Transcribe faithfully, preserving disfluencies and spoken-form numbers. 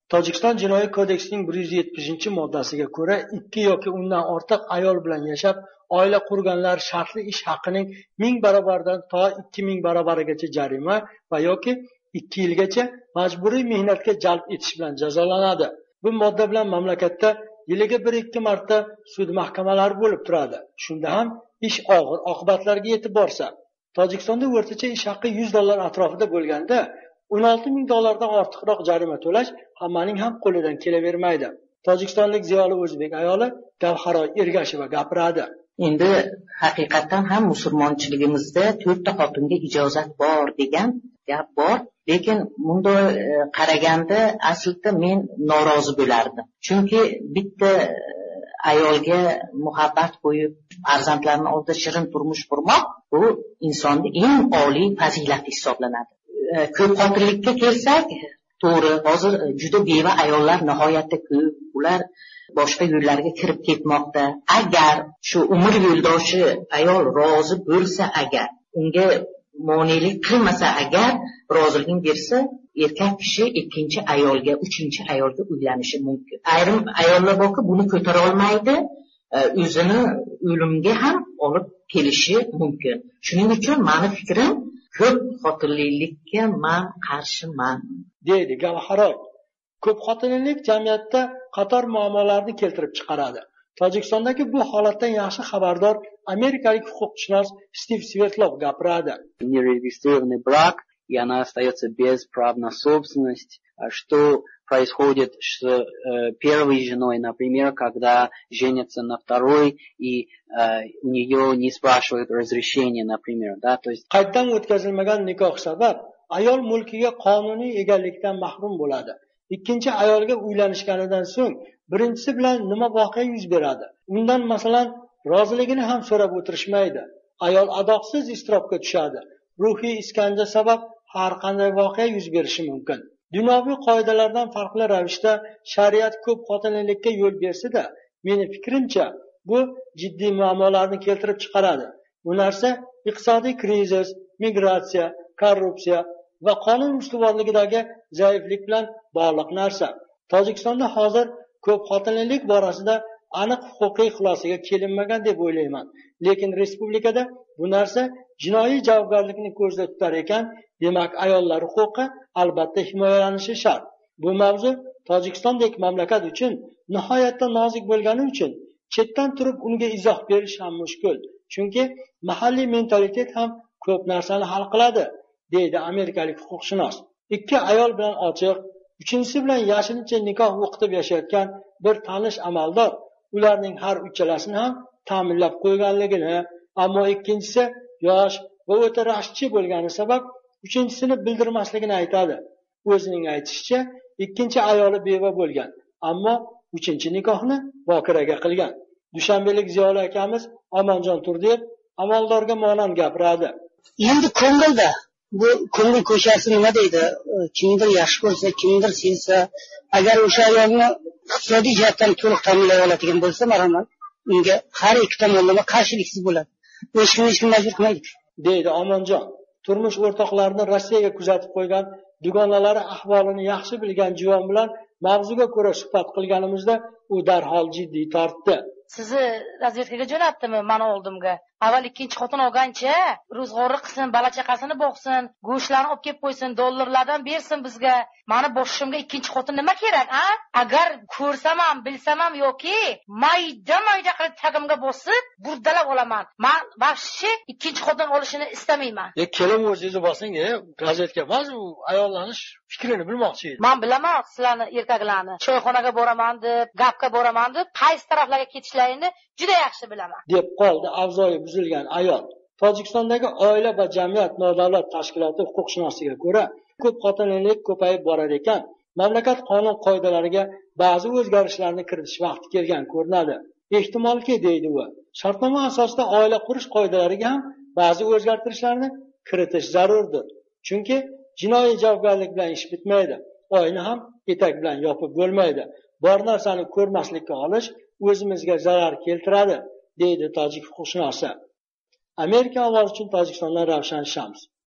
Tojikiston Jinoiy kodeksining bir yuz yetmishinchi moddasiga ko'ra, ikki yoki undan ortiq ayol bilan yashab, oila qurganlar shartli ish haqining ming barobardan to ikki ming barobarigacha jarima va yoki ikki yilgacha majburiy mehnatga jalb etish bilan jazolanadi. Bu modda bilan mamlakatda yiliga bir ikki marta sud mahkamalari bo'lib turadi. Shunda ham ish og'ir oqibatlarga yetib borsa, Tojikistonda o'rtacha ish haqi yuz dollar atrofida bo'lganda, o'n olti ming dollardan ortiqroq jarima to'lash hammaning ham qo'lidan kelavermaydi. Tojikistonlik ziyoli o'zbek ayoli Gavharoy Ergasheva gapiradi. Endi haqiqatan ham musulmonchiligimizda to'rtta xotinga ijozat bor degan gap bor, lekin bunda qaraganda aslida men norozi bo'lardim. Chunki bitta ayolga muhabbat qo'yib, farzandlarning oldida shirin turmush qurmoq bu insonning eng oliy fazilati hisoblanadi. Ko'p xotinlikka kelsak, to'g'ri, hozir juda beva ayollar nihoyatda ko'p. Ular boshqa yo'llarga kirib ketmoqda. Agar shu umr yo'ldoshi ayol rozi bo'lsa, agar unga monelik qilmasa, agar roziligini bersa, erkak kishi ikkinchi ayolga, uchinchi ayolga uylanishi mumkin. Ayrim ayollar borki, buni ko'tara olmaydi, o'zini o'limga ham olib kelishi mumkin. Shuning uchun meni fikrim, ko'p xotinlilikka men qarshiman, deydi Gavharoy. Ko'p xotinlilik jamiyatda qator muammolarni keltirib chiqaradi. Tojikistondagi bu holatdan yaxshi xabardor amerikalik huquqshunos Stiv Svetlov gapiradi. Нерегистрированный брак, и она остается без прав на собственность. Что происходит с э, первой женой, например, когда женятся на второй, и э, у нее не спрашивают разрешения, например, да, то есть... Qaytdan o'tkazilmagan nikoh sabab ayol mulkiga qonuniy egallikdan mahrum bo'ladi. Ikkinchi ayolga uylanishganidan so'ng birinchisi bilan nima voqea yuz beradi? Undan masalan roziligini ham so'rab o'tirishmaydi. Ayol adoqsiz iztirobga tushadi. Ruhiy iskanja sabab har qanday voqea yuz berishi mumkin. Dunyoviy qoidalardan farqli ravishda shariat ko'p xotinlilikka yo'l bersa-da, meni fikrimcha, bu jiddiy muammolarni keltirib chiqaradi. Bu narsa iqtisodiy krizis, migratsiya, korrupsiya va qonun ustuvorligidagi zaiflik bilan bog'liq narsa. Tojikistonda hozir ko'p xotinlilik borasida aniq huquqiy xulosaga kelinmagan deb o'ylayman. Lekin respublikada bu narsa jinoiy javobgarlikni ko'zda tutar ekan, demak ayollar huquqi albatta himoyalanishi shart. Bu mavzu Tojikistondek mamlakat uchun nihoyatda nozik bo'lgani uchun chetdan turib unga izoh berish ham mushkul. Chunki mahalliy mentalitet ham ko'p narsani hal qiladi, deydi amerikalik huquqshunos. Ikki ayol bilan ochiq, uchinchisi bilan yashirincha nikoh o'qitib yashayotgan bir tanish amaldor ularning har uchalasini ham ta'minlab qo'yganligini, ammo ikkinchisi yosh va o'ta rashkchi bo'lgani sabab uchinchisini bildirmasligini aytadi. O'zining aytishicha, ikkinchi ayoli beva bo'lgan, ammo uchinchi nikohni bokiraga qilgan. Dushanbelik ziyoli akamiz Omonjon Turdiyev amaldorga monand gapiradi. Endi ko'ngilda bu ko'ngil ko'chasi nima deydi? Kimdir yaxshi ko'rsa, kimdir sevsa, agar o'sha ayolni iqtisodiy jihatdan to'liq ta'minlay oladigan bo'lsa, marhamat, unga har ikki tomonlama qarshiliksiz bo'ladi. Hech kim hech kim majbur qilmaydi, deydi Omonjon. Turmush o'rtoqlarini Rossiyaga kuzatib qo'ygan, dugonalari ahvolini yaxshi bilgan juvon bilan mavzuga ko'ra suhbat qilganimizda u darhol jiddiy tortdi. Sizni razvedkaga jo'natdimi mani oldimga? Avval ikkinchi xotin olgancha, ro'zg'ori qilsin, bola chaqasini boqsin, go'shtlarni olib kelib qo'ysin, dollarlardan bersin bizga. Mani boshimga ikkinchi xotin nima kerak, a? Agar ko'rsam ham, bilsam ham yoki mayda-mayda qilib tagimga bosib, burdalab olaman. Men vahshi ikkinchi xotin olishini istamayman. E, kelin o'zingizni bosing, e, razvedka emas, u ayollanish fikrini bilmoqchi edi. Men bilaman sizlarni erkaklarni. Choyxonaga boraman deb, gapga boraman deb, qaysi taraflarga ketishlarini juda yaxshi bilaman, deb qoldi avzoyi buzilgan ayol. Tojikistondagi oila va jamiyat nodavlat tashkiloti huquqshunosiga ko'ra, ko'p xotinlilik ko'payib borar ekan, mamlakat qonun qoidalariga ba'zi o'zgarishlarni kiritish vaqti kelgan ko'rinadi. Ehtimolki, deydi u, shartnoma asosida oila qurish qoidalariga ham ba'zi o'zgartirishlarni kiritish zarurdir. Chunki jinoiy javobgarlik bilan ish bitmaydi. Oyni ham etak bilan yopib bo'lmaydi. Bor narsani ko'rmaslikka olish o'zimizga zarar keltiradi, deydi tojik huquqshunosi. Amerika ovozi uchun Tojikistondan Ravshan Shams.